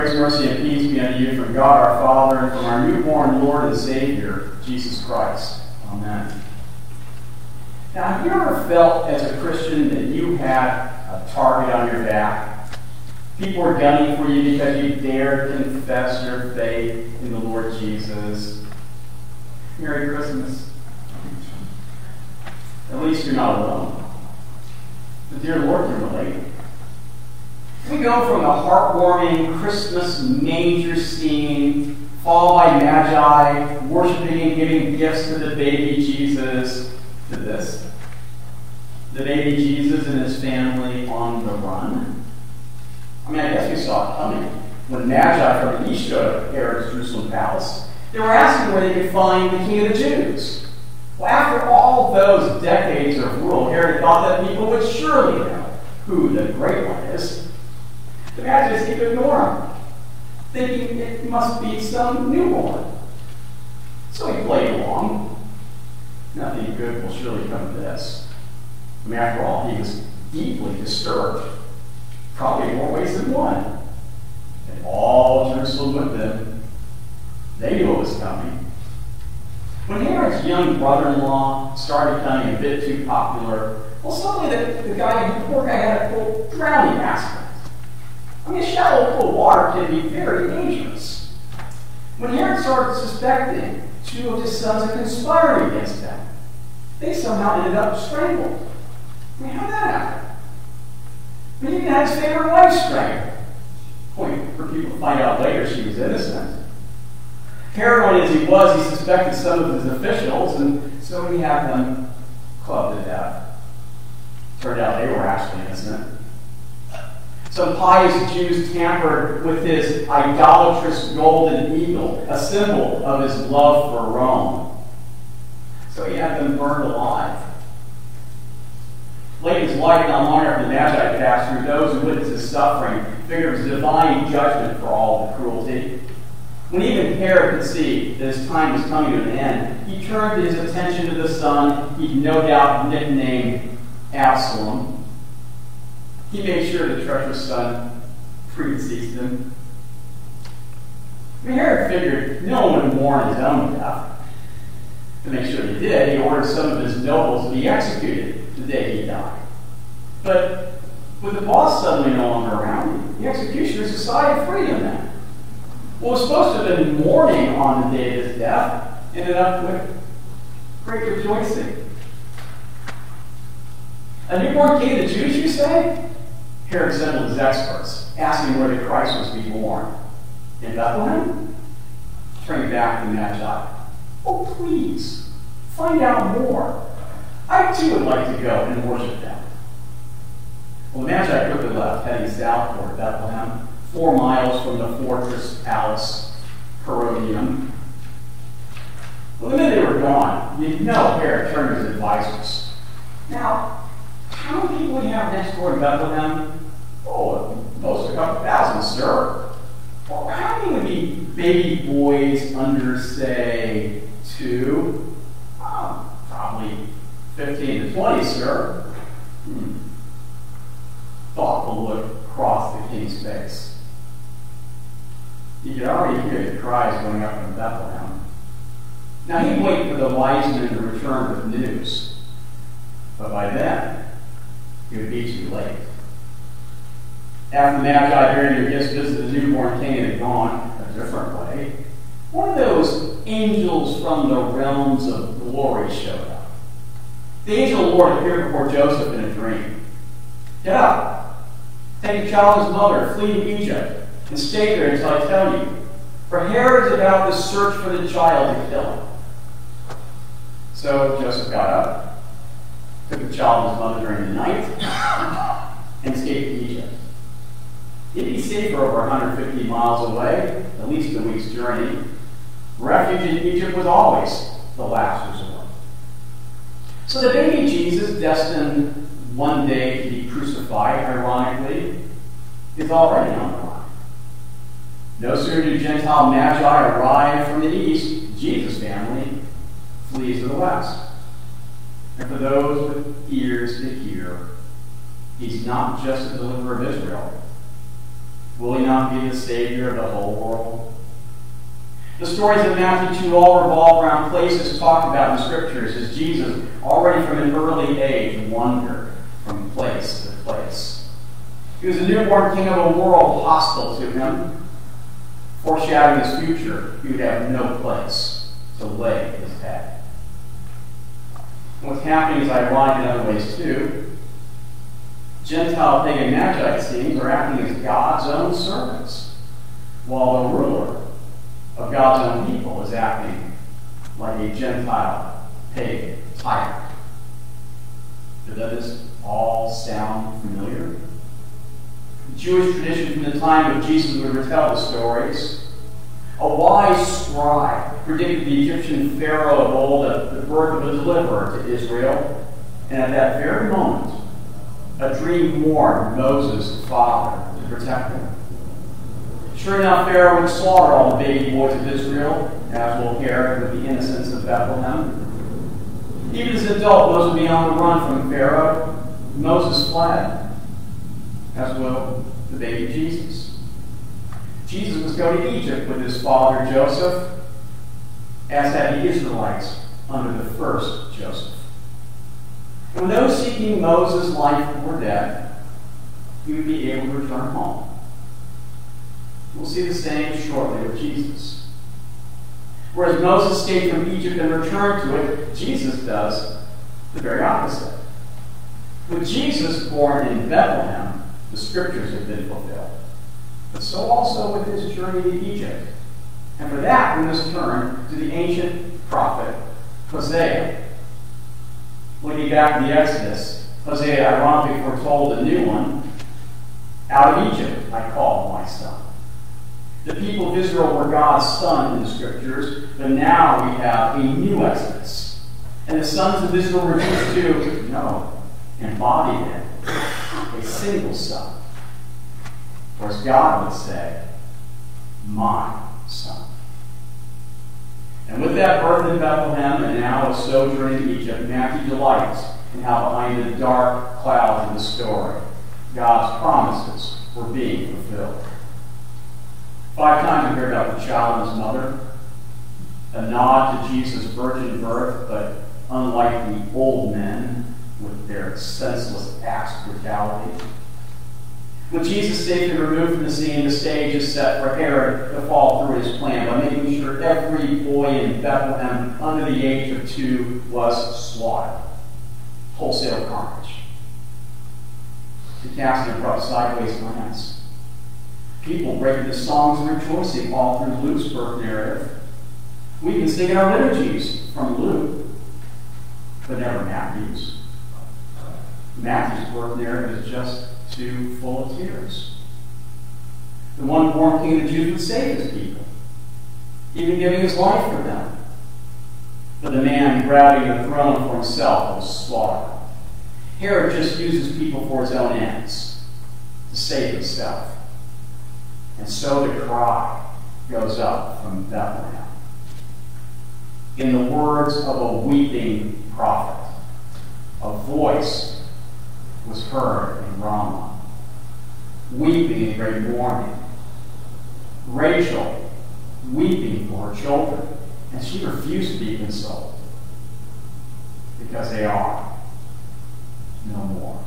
Grace, mercy, and peace be unto you from God our Father and from our newborn Lord and Savior, Jesus Christ. Amen. Now, have you ever felt as a Christian that you had a target on your back? People were gunning for you because you dared confess your faith in the Lord Jesus. Merry Christmas. At least you're not alone. The dear Lord can relate. We go from the heartwarming Christmas manger scene, followed by Magi, worshiping and giving gifts to the baby Jesus, to this. The baby Jesus and his family on the run. I guess we saw it coming. When Magi from the east showed up at Herod's Jerusalem palace, they were asking where they could find the King of the Jews. Well, after all those decades of rule, Herod thought that people would surely know who the great one is. The Magi seemed to ignore him, thinking it must be some newborn. So he played along. Nothing good will surely come of this. After all, he was deeply disturbed, probably in more ways than one. And all Jerusalem with them, they knew it was coming. When Herod's young brother-in-law started becoming a bit too popular, well, suddenly the poor guy had a drowning accident. A shallow pool of water can be very dangerous. When Herod started suspecting two of his sons of conspiring against him, they somehow ended up strangled. How did that happen? He even had his favorite wife strangled. Point for people to find out later she was innocent. Paranoid as he was, he suspected some of his officials, and so he had them clubbed to death. Turned out they were actually innocent. Some pious Jews tampered with his idolatrous golden eagle, a symbol of his love for Rome. So he had them burned alive. Late in his life, not long after the Magi passed through, those who witnessed his suffering figured it was divine judgment for all the cruelty. When even Herod could see that his time was coming to an end, he turned his attention to the son he'd no doubt nicknamed Absalom. He made sure the treacherous son predeceased him. Herod figured no one would mourn his own death. To make sure he did, he ordered some of his nobles to be executed the day he died. But with the boss suddenly no longer around, the executioners decided to free him then. What was supposed to have been mourning on the day of his death ended up with great rejoicing. A newborn king of the Jews, you say? Herod assembled his experts, asking where the Christ was to be born. In Bethlehem? Turning back to the Magi. Oh, please, find out more. I too would like to go and worship them. Well, the Magi quickly left, heading south toward Bethlehem, 4 miles from the fortress palace, Herodium. Well, the minute they were gone, you know Herod turned to his advisors. Now, how many people do you have next door in Bethlehem? Oh, most a couple thousand, sir. Well, how many would be baby boys under, say, 2? Probably 15 to 20, sir. Thoughtful look across the king's face. You could already hear the cries going up from Bethlehem. Now he'd wait for the wise men to return with news. But by then, it would be too late. After the Magi bearing their gifts visited the newborn king and had gone a different way, one of those angels from the realms of glory showed up. The angel of the Lord appeared before Joseph in a dream. Get up, take the child and his mother, flee to Egypt, and stay there until I tell you. For Herod is about to search for the child to kill him. So Joseph got up, took the child and his mother during the night, and escaped to Egypt. He'd be safer over 150 miles away, at least a week's journey. Refuge in Egypt was always the last resort. So the baby Jesus, destined one day to be crucified, ironically, is already on the run. No sooner do Gentile Magi arrive from the east, Jesus' family flees to the west. And for those with ears to hear, he's not just the deliverer of Israel, Will he not be the Savior of the whole world? The stories of Matthew 2 all revolve around places talked about in the Scriptures as Jesus, already from an early age, wandered from place to place. He was a newborn king of a world hostile to him, foreshadowing his future. He would have no place to lay his head. And what's happening is ironic in other ways too. Gentile pagan magi, it seems, are acting as God's own servants, while the ruler of God's own people is acting like a Gentile pagan tyrant. Does this all sound familiar? The Jewish tradition from the time of Jesus would retell the stories. A wise scribe predicted the Egyptian Pharaoh of old the birth of a deliverer to Israel, and at that very moment, a dream warned Moses' father to protect him. Sure enough, Pharaoh would slaughter all the baby boys of Israel, as will Herod with the innocents of Bethlehem. Even as an adult, Moses would be on the run from Pharaoh. Moses fled, as will the baby Jesus. Jesus was going to Egypt with his father Joseph, as had the Israelites under the first Joseph. When those seeking Moses' life were dead, he would be able to return home. We'll see the same shortly with Jesus. Whereas Moses escaped from Egypt and returned to it, Jesus does the very opposite. With Jesus born in Bethlehem, the Scriptures have been fulfilled. But so also with his journey to Egypt. And for that, we must turn to the ancient prophet Hosea. Looking back at the Exodus, Hosea ironically foretold a new one. Out of Egypt I called my son. The people of Israel were God's son in the Scriptures, but now we have a new Exodus. And the sons of Israel refused to, embody it, a single son. Or as God would say, my son. And with that birth in Bethlehem and now a sojourn in Egypt, Matthew delights in how behind the dark clouds of the story, God's promises were being fulfilled. 5 times we hear about the child and his mother, a nod to Jesus' virgin birth, but unlike the old men with their senseless acts of brutality. When Jesus safely removed from the scene, the stage is set for Herod to fall through his plan by making sure every boy in Bethlehem under the age of 2 was slaughtered. Wholesale carnage. To cast an abrupt sideways glance. People break into songs of rejoicing all through Luke's birth narrative. We can sing in our liturgies from Luke, but never Matthew's. Matthew's birth narrative is just too full of tears. The one born king of the Jews would save his people, even giving his life for them. But the man grabbing the throne for himself was slaughtered. Herod just uses people for his own ends, to save himself. And so the cry goes up from Bethlehem. In the words of a weeping prophet, a voice was heard in Ramah, weeping in great mourning. Rachel weeping for her children, and she refused to be consoled because they are no more.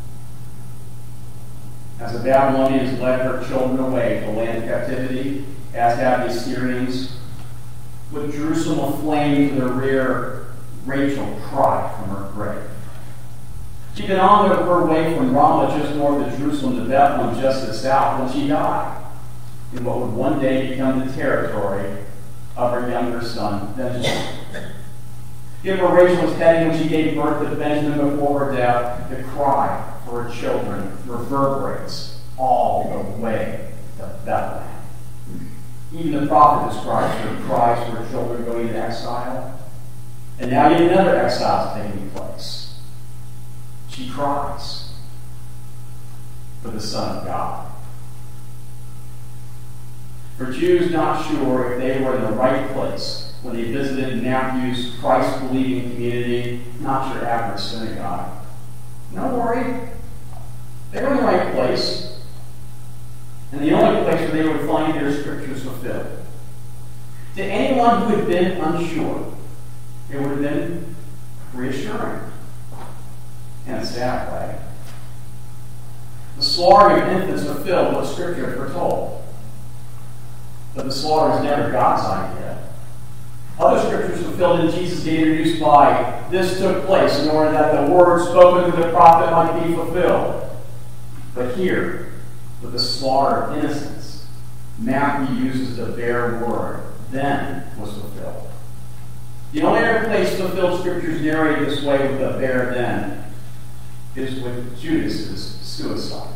As the Babylonians led her children away to the land of captivity, as have the Assyrians, with Jerusalem aflame to their rear, Rachel cried from her grave. She'd been on her way from Ramah just north of Jerusalem to Bethlehem just to the south when she died in what would one day become the territory of her younger son, Benjamin. Given where Rachel was heading when she gave birth to Benjamin before her death, the cry for her children reverberates all the way to Bethlehem. Even the prophet describes her cries for her children going into exile. And now yet another exile is taking place. She cries for the Son of God. For Jews not sure if they were in the right place when they visited Matthew's Christ-believing community, not your average synagogue, don't worry. They were in the right place. and the only place where they would find their scriptures fulfilled. To anyone who had been unsure, it would have been reassuring in a sad way. The slaughtering of infants fulfilled what Scripture had foretold. But the slaughter is never God's idea. Other scriptures fulfilled in Jesus' day introduced by this took place in order that the word spoken through the prophet might be fulfilled. But here, with the slaughter of innocents, Matthew uses the bare word, then was fulfilled. The only other place fulfilled scriptures narrated this way with the bare then is with Judas' suicide.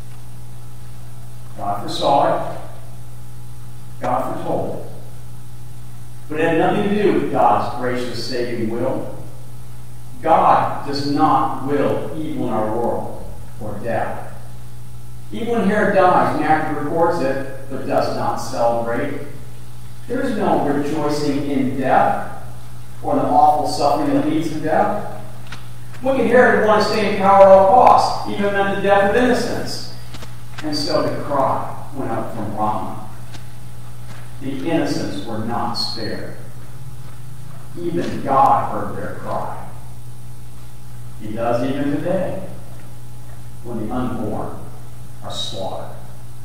God foresaw it. God foretold it. But it had nothing to do with God's gracious saving will. God does not will evil in our world or death. Even when Herod dies, Matthew records it, but does not celebrate. There is no rejoicing in death or the awful suffering that leads to death. Wicked Herod would want to stay in power at all costs, even meant the death of innocents. And so the cry went up from Rama. The innocents were not spared. Even God heard their cry. He does even today, when the unborn are slaughtered.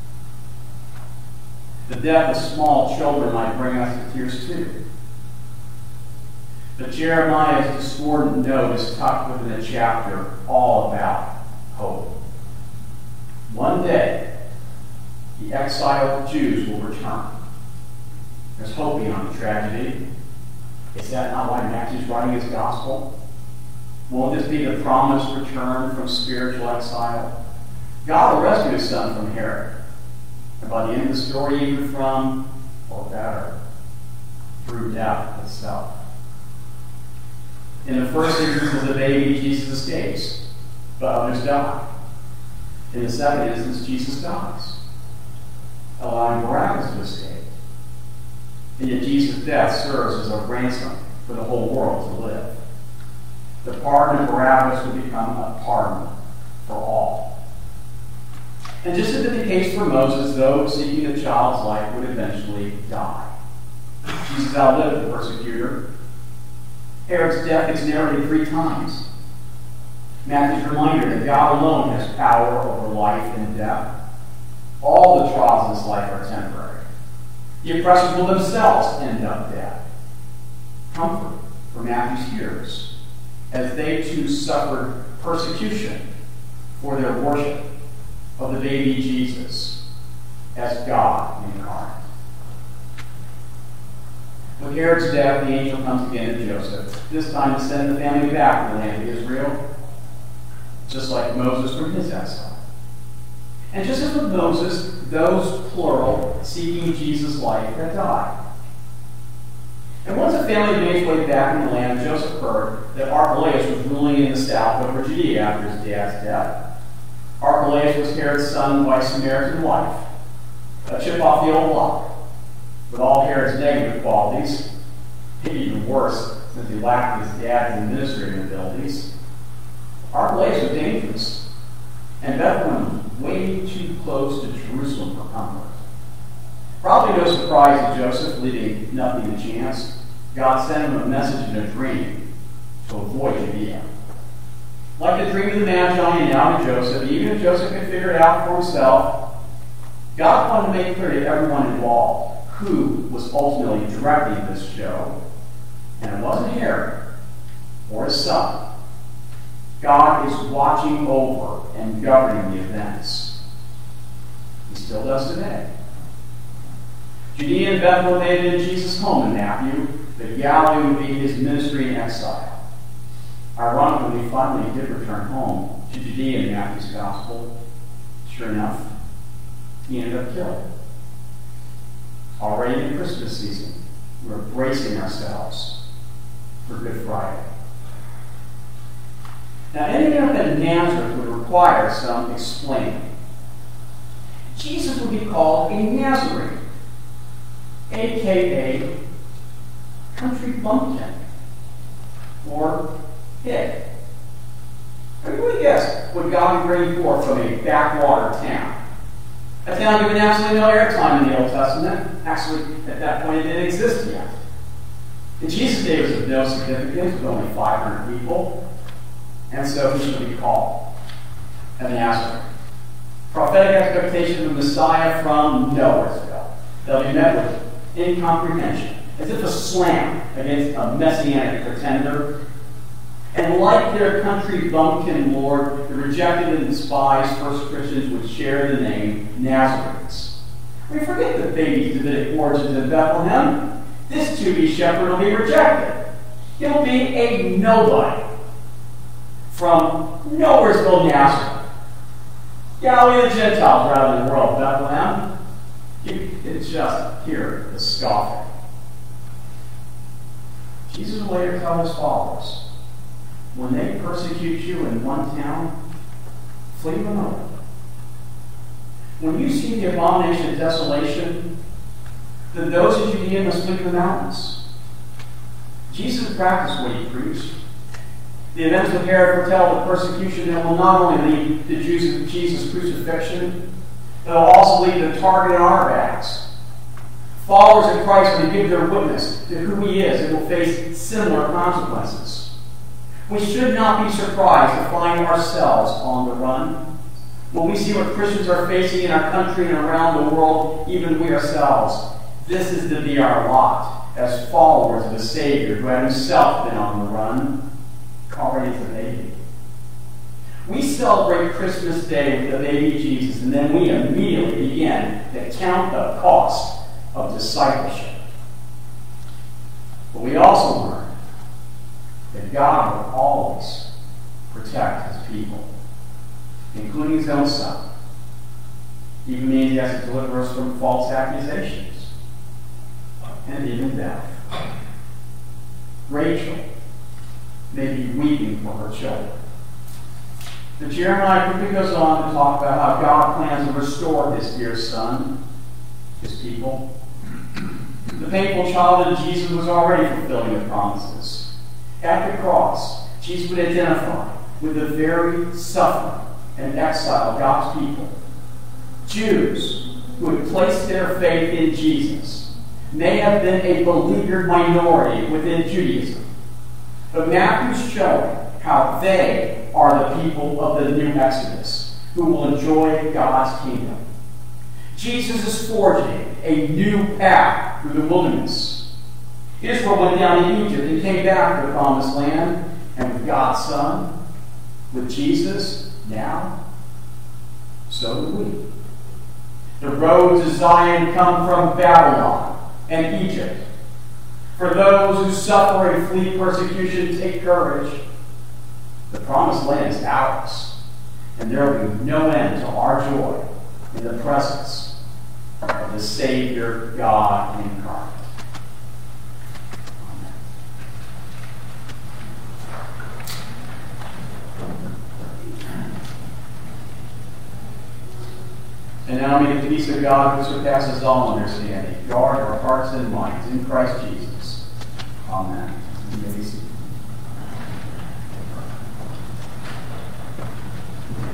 The death of small children might bring us to tears too. But Jeremiah's discordant note is tucked within a chapter all about hope. One day, the exiled Jews will return. There's hope beyond the tragedy. Is that not why Matthew's writing his gospel? Won't this be the promised return from spiritual exile? God will rescue his son from Herod. And by the end of the story, even from, or better, through death itself. In the first instance of the baby, Jesus escapes, but others die. In the second instance, Jesus dies, allowing Barabbas to escape. And yet Jesus' death serves as a ransom for the whole world to live. The pardon of Barabbas would become a pardon for all. And just as in the case for Moses, those seeking a child's life would eventually die. Jesus outlived the persecutor. Herod's death is narrated 3 times. Matthew's reminder that God alone has power over life and death. All the trials in this life are temporary. The oppressors will themselves end up dead. Comfort for Matthew's hearers, as they too suffered persecution for their worship of the baby Jesus as God incarnate. With Herod's death, the angel comes again to Joseph, this time to send the family back to the land of Israel, just like Moses from his exile. And just as with Moses, those, plural, seeking Jesus' life had died. And once the family made its way back in the land, Joseph heard that Archelaus was ruling in the south over Judea after his dad's death. Archelaus was Herod's son by Samaritan wife, a chip off the old block, with all Herod's negative qualities, even worse since he lacked his dad's administrative abilities. Archelaus was dangerous, and Bethlehem was way too close to Jerusalem for comfort. Probably no surprise to Joseph, leaving nothing to chance. God sent him a message in a dream to avoid Judea. Like the dream of the Magi and now to Joseph, even if Joseph could figure it out for himself, God wanted to make clear to everyone involved who was ultimately directing this show. And it wasn't Herod or his son. God is watching over and governing the events. He still does today. Judea and Bethlehem may have been Jesus' home in Matthew, but Galilee would be his ministry in exile. Ironically, he finally did return home to Judea in Matthew's gospel. Sure enough, he ended up killed. Already in the Christmas season, we're bracing ourselves for Good Friday. Now, ending up at Nazareth would require some explaining. Jesus would be called a Nazarene, a.k.a. country bumpkin, or hick. Everybody guess what God would bring forth from a backwater town. A town given absolutely no airtime in the Old Testament. Actually, at that point, it didn't exist yet. In Jesus' day, it was of no significance, with only 500 people. And so he should be called a Nazarene. Prophetic expectation of the Messiah from Nowheresville. They'll be met with incomprehension, as if a slam against a messianic pretender. And like their country bumpkin lord, the rejected and despised first Christians would share the name Nazarenes. We forget the baby's Davidic origins in Bethlehem. This to-be shepherd will be rejected. He'll be a nobody from Nowheresville, Nazareth. Galilee of the Gentiles rather than the world of Bethlehem. You can just hear the scoffing. Jesus will later tell his followers, when they persecute you in one town, flee to another. When you see the abomination of desolation, then those of Judea must flee to the mountains. Jesus practiced what he preached. The events of Herod foretell the persecution that will not only lead to Jesus' crucifixion, but will also lead to the target on our backs. Followers of Christ will give their witness to who he is and will face similar consequences. We should not be surprised to find ourselves on the run. When we see what Christians are facing in our country and around the world, even we ourselves, this is to be our lot as followers of a Savior who had himself been on the run, already as a baby. We celebrate Christmas Day with the baby Jesus, and then we immediately begin to count the cost of discipleship. But we also learn that God will always protect his people, including his own son. Even means he has to deliver us from false accusations and even death. Rachel may be weeping for her children. But Jeremiah quickly goes on to talk about how God plans to restore his dear son, his people. The painful childhood of Jesus was already fulfilling the promises. At the cross, Jesus would identify with the very suffering and exile of God's people. Jews who had placed their faith in Jesus may have been a beleaguered minority within Judaism, but Matthew's showing how they are the people of the new Exodus who will enjoy God's kingdom. Jesus is forging a new path through the wilderness. Israel went down to Egypt and came back to the promised land, and with God's Son, with Jesus, now, so do we. The road to Zion come from Babylon and Egypt. For those who suffer and flee persecution, take courage. The promised land is ours, and there will be no end to our joy in the presence of the Savior God incarnate. Amen. And now may the peace of God, who surpasses all understanding, guard our hearts and minds in Christ Jesus. Amen. You may be seated.